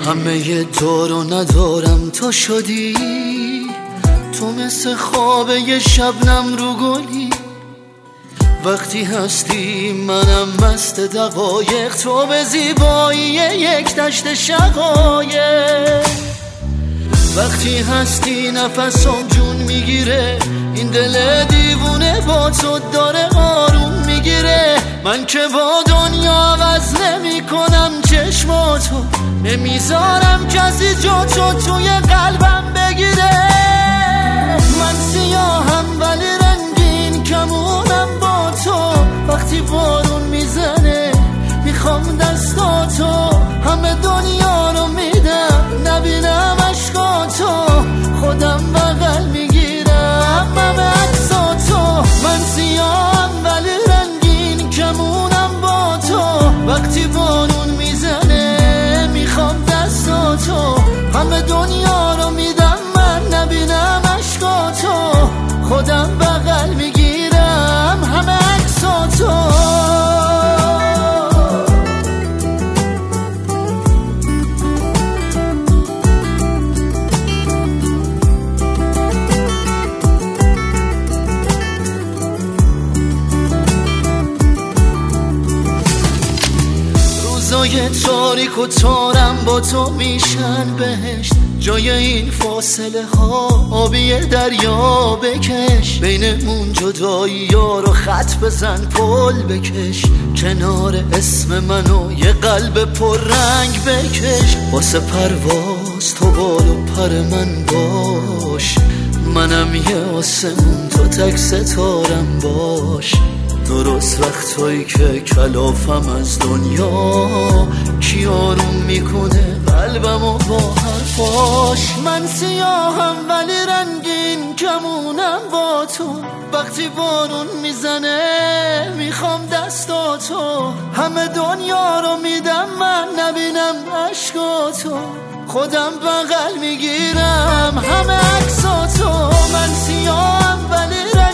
همه دارو ندارم تو شدی، تو مثل خواب یه شبنم رو گلی. وقتی هستی منم مست دقایق، تو به زیبایی یک دشت شقایق. وقتی هستی نفسم جون میگیره، این دل دیوونه با تو داره آروم میگیره. من که با دنیا عوض نمی کنم چشماتو، نمیذارم کسی جا تو توی قلبم بگیره. من سیاهم ولی رنگین کمونم با تو، وقتی بارون میزنه میخوام دستاتو. همه دنیا رو میدم نبینم عشقاتو، خودم بغل میگیرم همه عکساتو. من سیاهم ولی رنگین کمونم با تو، وقتی بارون میزنه میخوام دستاتو. همه دنیا رو میدم من نبینم عشقاتو، خودم بغل میگیرم همه عکساتو. روزای تاریک و تارم با تو میشن بهشت، جای این فاصله ها آبی دریا بکش. بینمون جدایی ها رو خط بزن پل بکش، کنار اسم منو یه قلب پر رنگ بکش. واسه پرواز تو بال و پر من باش، منم یه آسمون تو تک ستارم باش. درست وقتایی که کلافم از دنیا، کی آروم میکنه قلبمو با حرفاش. من سیاهم ولی رنگین کمونم با تو، وقتی بارون میزنه میخوام دستاتو. همه دنیا رو میدم من نبینم عشقاتو، خودم بغل میگیرم همه عکساتو. من سیاهم ولی